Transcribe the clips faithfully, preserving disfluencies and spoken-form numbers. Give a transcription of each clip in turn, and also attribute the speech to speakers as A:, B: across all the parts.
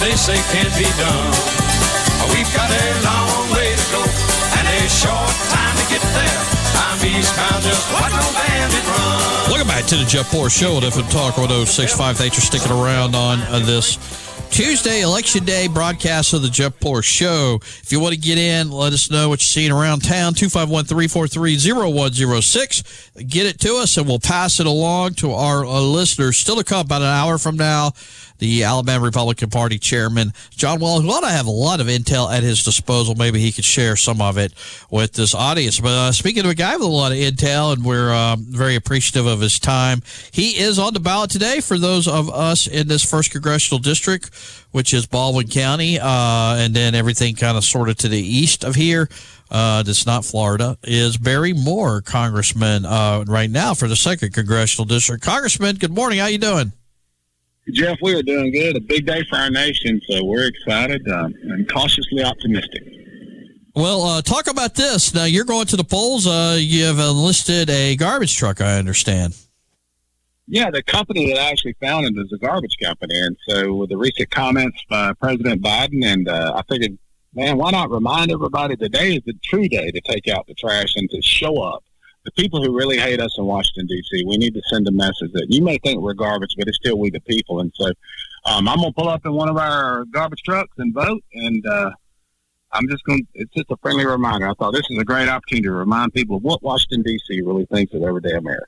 A: they say can't be done. We've got a long way to go and a short time to get there. I'm eastbound, just watch no bandit run.
B: Welcome back to the Jeff Poor Show at F M Talk one oh six point five. Thanks for sticking around on uh, this Tuesday, Election Day broadcast of the Jeff Poor Show. If you want to get in, let us know what you're seeing around town. two five one, three four three, oh one oh six. Get it to us, and we'll pass it along to our uh, listeners. Still to come about an hour from now, the Alabama Republican Party chairman, John Wall, who ought to have a lot of intel at his disposal. Maybe he could share some of it with this audience. But uh, speaking of a guy with a lot of intel, and we're um, very appreciative of his time, he is on the ballot today for those of us in this first congressional district, which is Baldwin County, uh, and then everything kind of sort of to the east of here. Uh, that's not Florida, is Barry Moore, Congressman, uh, right now for the second congressional district. Congressman, good morning. How you doing?
C: Jeff, we are doing good. A big day for our nation, so we're excited um, and cautiously optimistic.
B: Well, uh, talk about this. Now, you're going to the polls. Uh, you have enlisted a garbage truck, I understand.
C: Yeah, the company that I actually founded is a garbage company, and so with the recent comments by President Biden, and uh, I figured, man, why not remind everybody today is the true day to take out the trash and to show up. The people who really hate us in Washington, D C, we need to send a message that you may think we're garbage, but it's still we the people. And so um, I'm going to pull up in one of our garbage trucks and vote, and uh, I'm just going to – it's just a friendly reminder. I thought this is a great opportunity to remind people of what Washington, D C really thinks of everyday America.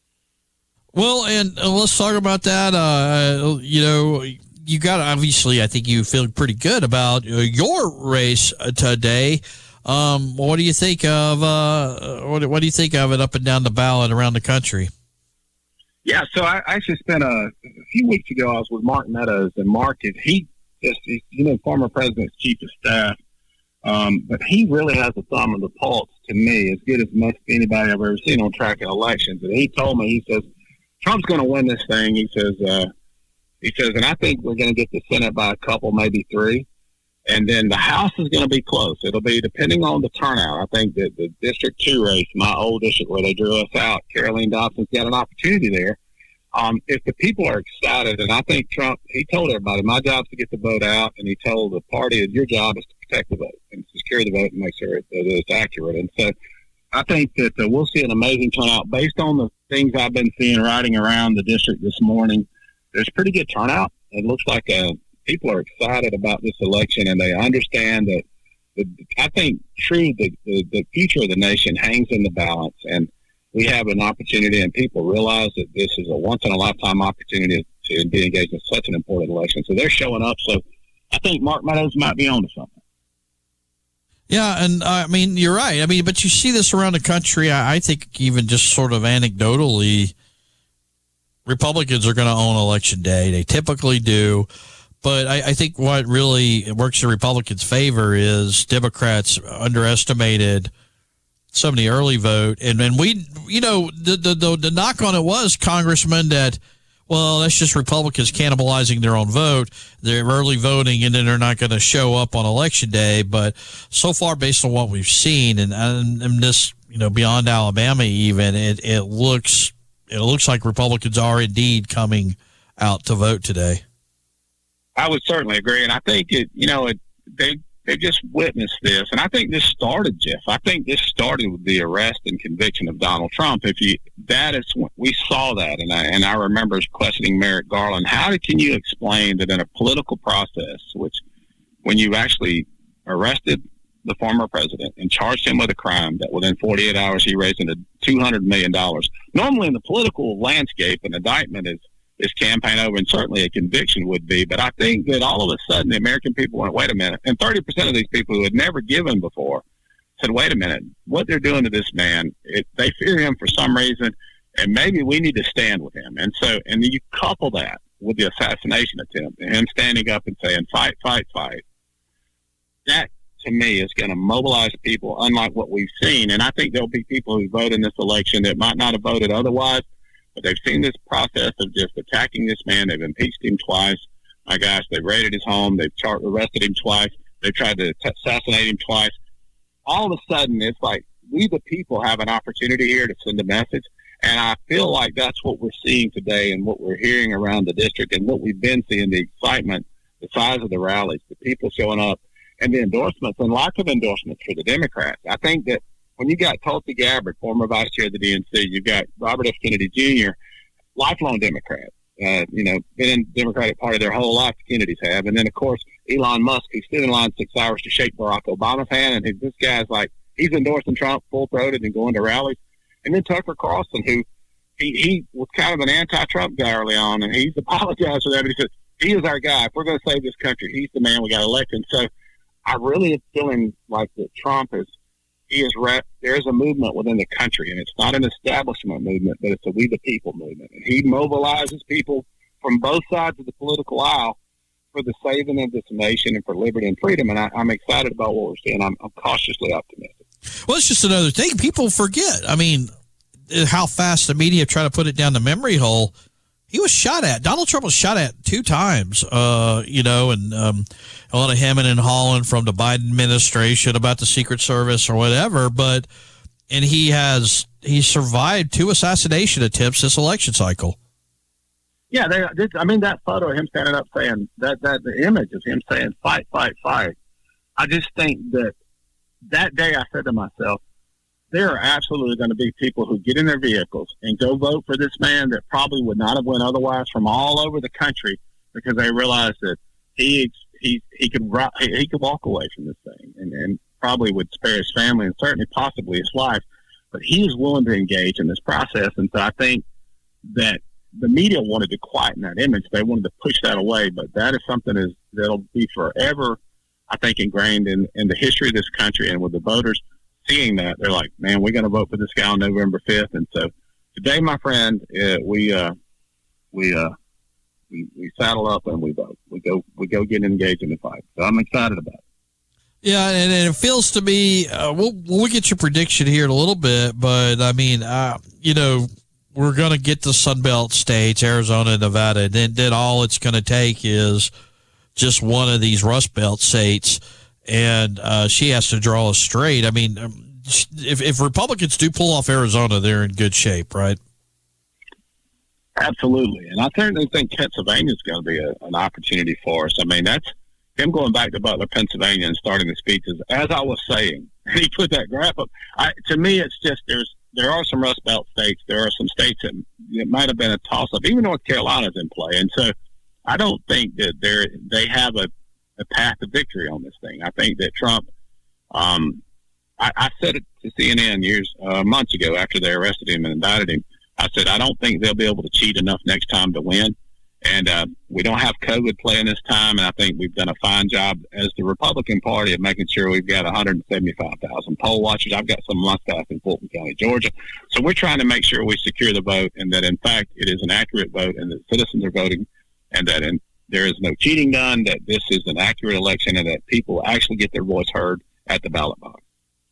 B: Well, and uh, let's talk about that. Uh, you know, you got – obviously, I think you feel pretty good about uh, your race uh, today. Um, what do you think of uh, what, what do you think of it up and down the ballot around the country?
C: Yeah, so I actually spent a, a few weeks ago. I was with Mark Meadows, and Mark is he just he's, you know former president's chief of staff, um, but he really has a thumb on the pulse to me, as good as most anybody I've ever seen on tracking elections. And he told me, he says Trump's going to win this thing. He says uh, he says, and I think we're going to get the Senate by a couple, maybe three. And then the House is going to be close. It'll be depending on the turnout. I think that the District two race, my old district where they drew us out, Caroline Dobson's got an opportunity there. Um, if the people are excited, and I think Trump, he told everybody, my job is to get the vote out, and he told the party, your job is to protect the vote and secure the vote and make sure that it's accurate. And so I think that uh, we'll see an amazing turnout based on the things I've been seeing riding around the district this morning. There's pretty good turnout. It looks like a people are excited about this election, and they understand that the, I think true the, the, the future of the nation hangs in the balance, and we have an opportunity, and people realize that this is a once-in-a-lifetime opportunity to be engaged in such an important election. So they're showing up. So I think Mark Meadows might be on to something.
B: Yeah, and uh, I mean, you're right. I mean, but you see this around the country. I, I think even just sort of anecdotally, Republicans are going to own Election Day. They typically do. But I, I think what really works in Republicans' favor is Democrats underestimated some of the early vote. And and we, you know, the, the, the, the knock on it was, Congressman, that, well, that's just Republicans cannibalizing their own vote. They're early voting, and then they're not going to show up on Election Day. But so far, based on what we've seen, and, and, and this, you know, beyond Alabama even, it, it looks it looks like Republicans are indeed coming out to vote today.
C: I would certainly agree, and I think it. You know, it, they they just witnessed this, and I think this started, Jeff. I think this started with the arrest and conviction of Donald Trump. If you that is we saw that, and I and I remember questioning Merrick Garland. How can you explain that in a political process, which when you actually arrested the former president and charged him with a crime, that within forty-eight hours he raised into two hundred million dollars. Normally, in the political landscape, an indictment is. Is campaign over, and certainly a conviction would be. But I think that all of a sudden the American people went, wait a minute. And thirty percent of these people who had never given before said, wait a minute, what they're doing to this man, it, they fear him for some reason, and maybe we need to stand with him. And so, and you couple that with the assassination attempt, and him standing up and saying, fight, fight, fight. That, to me, is going to mobilize people unlike what we've seen. And I think there'll be people who vote in this election that might not have voted otherwise, but they've seen this process of just attacking this man. They've impeached him twice. My gosh, they've raided his home. They've char- arrested him twice. They've tried to t- assassinate him twice. All of a sudden, it's like we the people have an opportunity here to send a message. And I feel like that's what we're seeing today and what we're hearing around the district and what we've been seeing, the excitement the size of the rallies, the people showing up, and the endorsements, and lots of endorsements for the Democrats. I think that when you got Tulsi Gabbard, former vice chair of the D N C, you've got Robert F. Kennedy Junior, lifelong Democrat, uh, you know, been in the Democratic Party their whole life, the Kennedys have. And then, of course, Elon Musk, who stood in line six hours to shake Barack Obama's hand, and his, this guy's like, he's endorsing Trump full-throated and going to rallies. And then Tucker Carlson, who he, he was kind of an anti-Trump guy early on, and he's apologized for that, but he said, he is our guy. If we're going to save this country, he's the man we got elected. So I really am feeling like that Trump is, he is, rep, there is a movement within the country, and it's not an establishment movement, but it's a we the people movement. And he mobilizes people from both sides of the political aisle for the saving of this nation and for liberty and freedom. And I, I'm excited about what we're seeing. I'm, I'm cautiously optimistic.
B: Well, it's just another thing people forget. I mean, how fast the media try to put it down the memory hole. He was shot at. Donald Trump was shot at two times, uh, you know, and um, a lot of hemming and hawing from the Biden administration about the Secret Service or whatever. But and he has he survived two assassination attempts this election cycle.
C: Yeah, they, this, I mean, that photo of him standing up saying that, that the image of him saying fight, fight, fight. I just think that that day I said to myself, there are absolutely going to be people who get in their vehicles and go vote for this man that probably would not have went otherwise from all over the country because they realize that he he he could he could walk away from this thing and, and probably would spare his family and certainly possibly his life, but he is willing to engage in this process. And so I think that the media wanted to quieten that image; they wanted to push that away. But that is something is that'll be forever, I think, ingrained in, in the history of this country and with the voters. Seeing that, they're like, man, we're going to vote for this guy on November fifth. And so today, my friend, uh, we, uh, we, uh, we, we saddle up and we vote. We go, we go get engaged in the fight. So I'm excited about it.
B: Yeah. And, and it feels to me, uh, we'll, we'll get your prediction here in a little bit, but I mean, uh, you know, we're going to get the Sunbelt states, Arizona and Nevada. And then, then all it's going to take is just one of these Rust Belt states. And uh, she has to draw a straight. I mean, if, if Republicans do pull off Arizona, they're in good shape, right?
C: Absolutely. And I certainly think Pennsylvania is going to be a, an opportunity for us. I mean, that's him going back to Butler, Pennsylvania and starting the speeches. As I was saying, he put that graph up. I, to me, it's just there's there are some Rust Belt states. There are some states that it might have been a toss-up. Even North Carolina's in play. And so I don't think that they're, they have a, a path to victory on this thing. I think that Trump, um, I, I said it to C N N years, uh, months ago after they arrested him and indicted him. I said, I don't think they'll be able to cheat enough next time to win. And uh, we don't have COVID playing this time, and I think we've done a fine job as the Republican Party of making sure we've got one hundred seventy-five thousand poll watchers. I've got some of my staff in Fulton County, Georgia. So we're trying to make sure we secure the vote and that, in fact, it is an accurate vote and that citizens are voting and that in, there is no cheating done, that this is an accurate election and that people actually get their voice heard at the ballot box.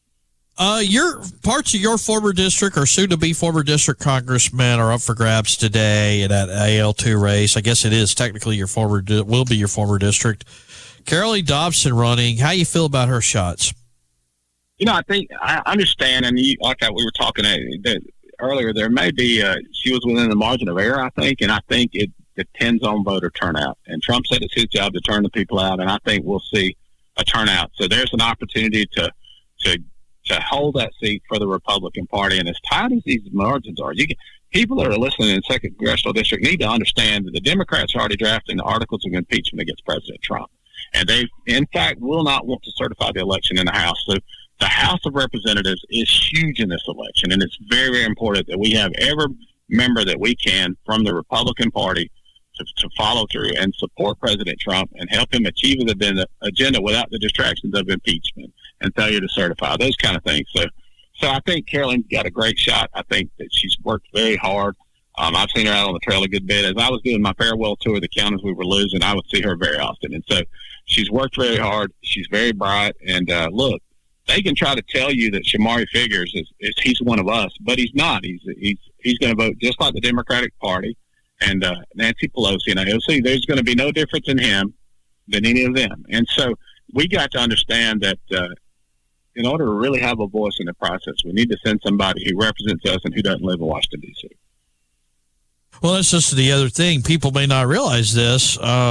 B: Uh, your parts of your former district or soon-to-be former district congressmen are up for grabs today in that A L two race. I guess it is technically your former, will be your former district. Carolyn Dobson running. How you feel about her shots?
C: You know, I think I understand, and you, like we were talking earlier, there may be uh, she was within the margin of error, I think, and I think it depends on voter turnout. And Trump said it's his job to turn the people out, and I think we'll see a turnout. So there's an opportunity to to. to hold that seat for the Republican Party. And as tight as these margins are, you can, people that are listening in the second congressional district need to understand that the Democrats are already drafting the articles of impeachment against President Trump. And they, in fact, will not want to certify the election in the House. So the House of Representatives is huge in this election, and it's very, very important that we have every member that we can from the Republican Party to, to follow through and support President Trump and help him achieve the agenda without the distractions of impeachment and failure to certify, those kind of things. So so I think Carolyn's got a great shot. I think that she's worked very hard. Um, I've seen her out on the trail a good bit. As I was doing my farewell tour of the counties we were losing, I would see her very often. And so she's worked very hard. She's very bright. And uh, look, they can try to tell you that Shamari Figures is, is he's one of us, but he's not. He's he's he's going to vote just like the Democratic Party and uh, Nancy Pelosi and A O C. There's going to be no difference in him than any of them. And so we got to understand that uh, in order to really have a voice in the process, we need to send somebody who represents us and who doesn't live in Washington, D C.
B: Well, that's just the other thing. People may not realize this. Uh,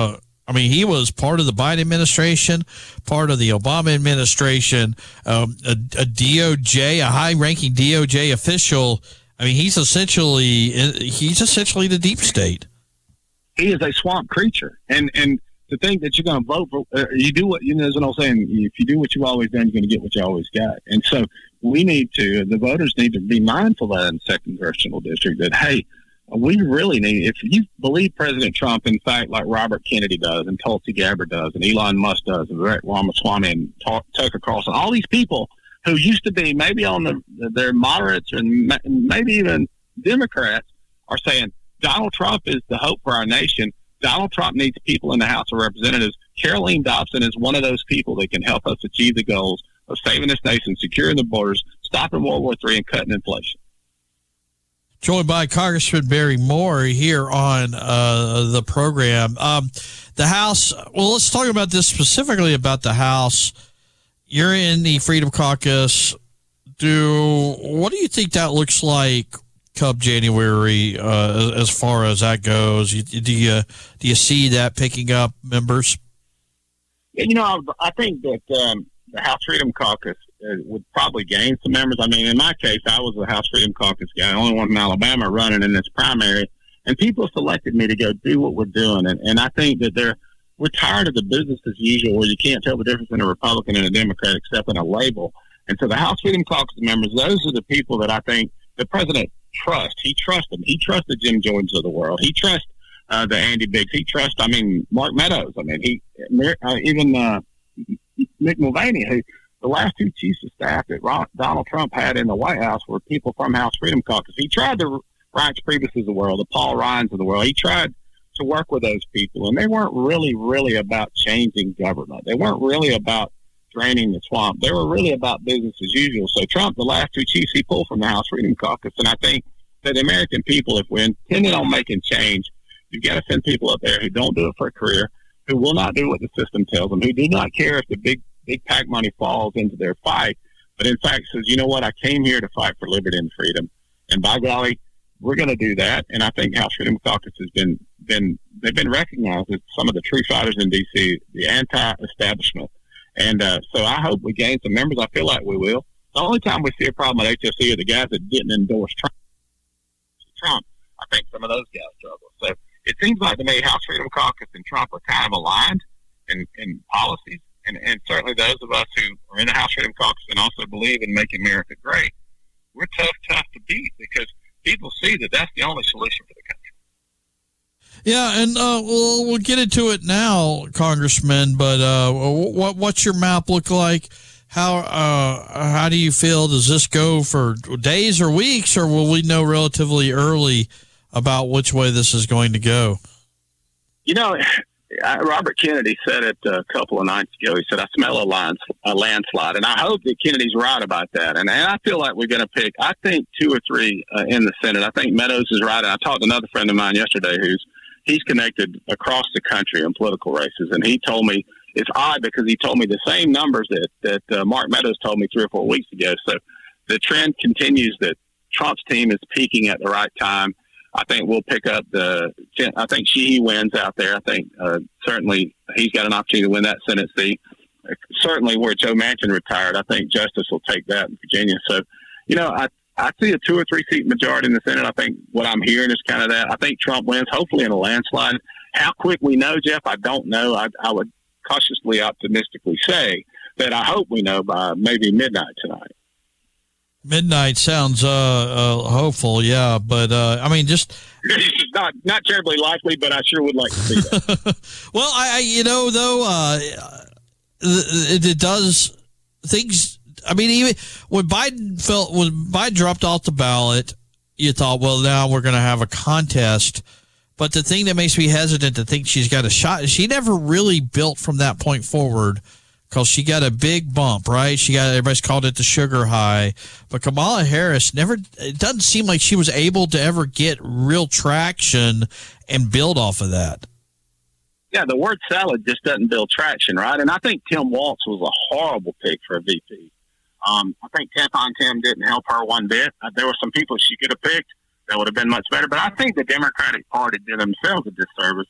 B: I mean, he was part of the Biden administration, part of the Obama administration, um, a, a D O J, a high-ranking D O J official. I mean, he's essentially he's essentially the deep state.
C: He is a swamp creature, and and to think that you're going to vote for, uh, you do what you know. What I'm saying, if you do what you've always done, you're going to get what you always got. And so we need to, the voters need to be mindful of that in the second congressional district. That hey, we really need, if you believe President Trump, in fact, like Robert Kennedy does, and Tulsi Gabbard does, and Elon Musk does, and Vivek Ramaswamy, and Tucker Carlson, all these people who used to be maybe on the their moderates and maybe even Democrats are saying Donald Trump is the hope for our nation. Donald Trump needs people in the House of Representatives. Caroline Dobson is one of those people that can help us achieve the goals of saving this nation, securing the borders, stopping World War Three, and cutting inflation.
B: Joined by Congressman Barry Moore here on uh, the program. Um, the House, well, let's talk about this specifically about the House. You're in the Freedom Caucus. Do what do you think that looks like come January uh, as far as that goes? You, do you do you see that picking up members?
C: You know, I think that um, the House Freedom Caucus uh, would probably gain some members. I mean, in my case, I was the House Freedom Caucus guy, the only one from Alabama running in this primary, and people selected me to go do what we're doing. And, and I think that they're we're tired of the business as usual where you can't tell the difference in a Republican and a Democrat except in a label. And so the House Freedom Caucus members, those are the people that I think the president trusts. He trusts them. He trusts the Jim Jordan's of the world. He trusts uh, the Andy Biggs. He trusts, I mean, Mark Meadows. I mean, he uh, even uh, Mick Mulvaney, who the last two chiefs of staff that Ron, Donald Trump had in the White House were people from House Freedom Caucus. He tried the Reince Priebus of the world, the Paul Ryans of the world. He tried to work with those people, and they weren't really, really about changing government. They weren't really about draining the swamp. They were really about business as usual. So Trump, the last two chiefs, he pulled from the House Freedom Caucus, and I think that the American people, if we're intended on making change, you've got to send people up there who don't do it for a career, who will not do what the system tells them, who do not care if the big, big PAC money falls into their fight, but in fact says, you know what, I came here to fight for liberty and freedom, and by golly, we're going to do that. And I think House Freedom Caucus has been, been they've been recognized as some of the true fighters in D C, the anti-establishment. And uh, so I hope we gain some members. I feel like we will. The only time we see a problem at H S C are the guys that didn't endorse Trump. Trump, I think some of those guys struggle. So it seems like to me House Freedom Caucus and Trump are kind of aligned in, in policies. And, and certainly those of us who are in the House Freedom Caucus and also believe in making America great, we're tough, tough to beat because people see that that's the only solution for the country.
B: Yeah, and uh, we'll, we'll get into it now, Congressman, but uh, what what's your map look like? How uh, how do you feel? Does this go for days or weeks, or will we know relatively early about which way this is going to go?
C: You know, Robert Kennedy said it a couple of nights ago. He said, I smell a, land, a landslide. And I hope that Kennedy's right about that. And, and I feel like we're going to pick, I think, two or three uh, in the Senate. I think Meadows is right. I talked to another friend of mine yesterday who's he's connected across the country in political races. And he told me, it's odd because he told me the same numbers that, that uh, Mark Meadows told me three or four weeks ago. So the trend continues that Trump's team is peaking at the right time. I think we'll pick up the – I think Sheehy wins out there. I think uh, certainly he's got an opportunity to win that Senate seat. Uh, certainly where Joe Manchin retired, I think Justice will take that in Virginia. So, you know, I, I see a two- or three-seat majority in the Senate. I think what I'm hearing is kind of that. I think Trump wins, hopefully in a landslide. How quick we know, Jeff, I don't know. I, I would cautiously optimistically say that I hope we know by maybe midnight tonight.
B: Midnight sounds uh, uh, hopeful, yeah. But, uh, I mean, just...
C: It's not, not terribly likely, but I sure would like to see that.
B: Well, I, I you know, though, uh, it, it does... Things... I mean, even when Biden felt... When Biden dropped off the ballot, you thought, well, now we're going to have a contest. But the thing that makes me hesitant to think she's got a shot is she never really built from that point forward. Because she got a big bump, right? She got, everybody's called it the sugar high. But Kamala Harris never, it doesn't seem like she was able to ever get real traction and build off of that.
C: Yeah, the word salad just doesn't build traction, right? And I think Tim Walz was a horrible pick for a V P. Um, I think Tampon Tim didn't help her one bit. Uh, there were some people she could have picked that would have been much better. But I think the Democratic Party did themselves a disservice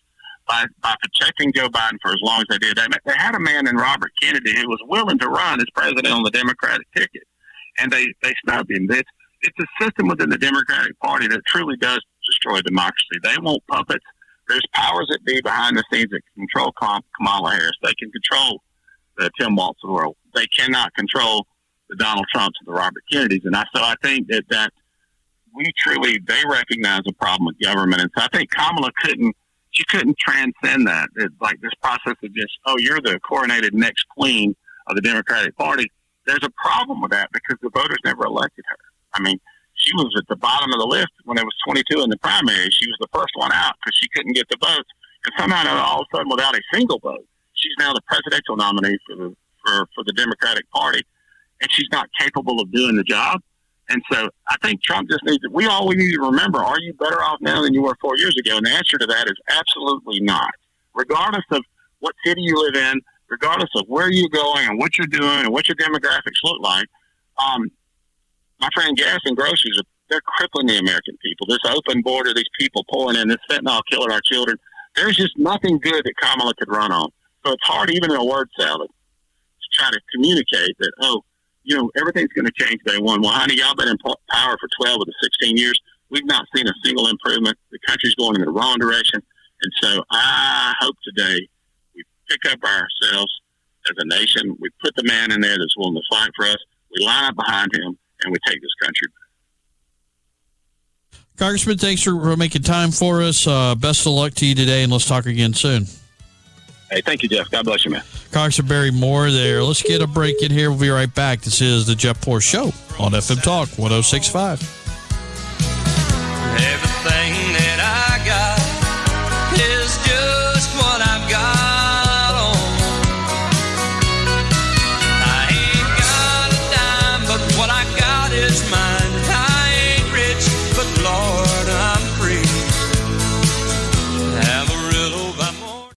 C: by, by protecting Joe Biden for as long as they did. They, they had a man in Robert Kennedy who was willing to run as president on the Democratic ticket, and they, they snubbed him. It's, it's a system within the Democratic Party that truly does destroy democracy. They want puppets. There's powers that be behind the scenes that control Kamala Harris. They can control the Tim Walz of the world. They cannot control the Donald Trumps and the Robert Kennedys. And I, so I think that, that we truly, they recognize a problem with government. And so I think Kamala couldn't, she couldn't transcend that. It's like this process of just, oh, you're the coronated next queen of the Democratic Party. There's a problem with that because the voters never elected her. I mean, she was at the bottom of the list when there was twenty-two in the primary. She was the first one out because she couldn't get the votes. And somehow, all of a sudden, without a single vote, she's now the presidential nominee for the for, for the Democratic Party, and she's not capable of doing the job. And so I think Trump just needs to, we all we need to remember, are you better off now than you were four years ago? And the answer to that is absolutely not. Regardless of what city you live in, regardless of where you're going and what you're doing and what your demographics look like, um, my friend, gas and groceries, they're crippling the American people. This open border, these people pouring in, this fentanyl killing our children. There's just nothing good that Kamala could run on. So it's hard, even in a word salad, to try to communicate that, oh, you know, everything's going to change day one. Well, honey, y'all been in power for twelve of the sixteen years. We've not seen a single improvement. The country's going in the wrong direction. And so I hope today we pick up ourselves as a nation. We put the man in there that's willing to fight for us. We line up behind him, and we take this country back.
B: Congressman, thanks for making time for us. Uh, best of luck to you today, and let's talk again soon.
C: Hey, thank you, Jeff. God bless you, man.
B: Congressman Barry Moore there. Let's get a break in here. We'll be right back. This is the Jeff Poor Show on F M Talk one oh six point five.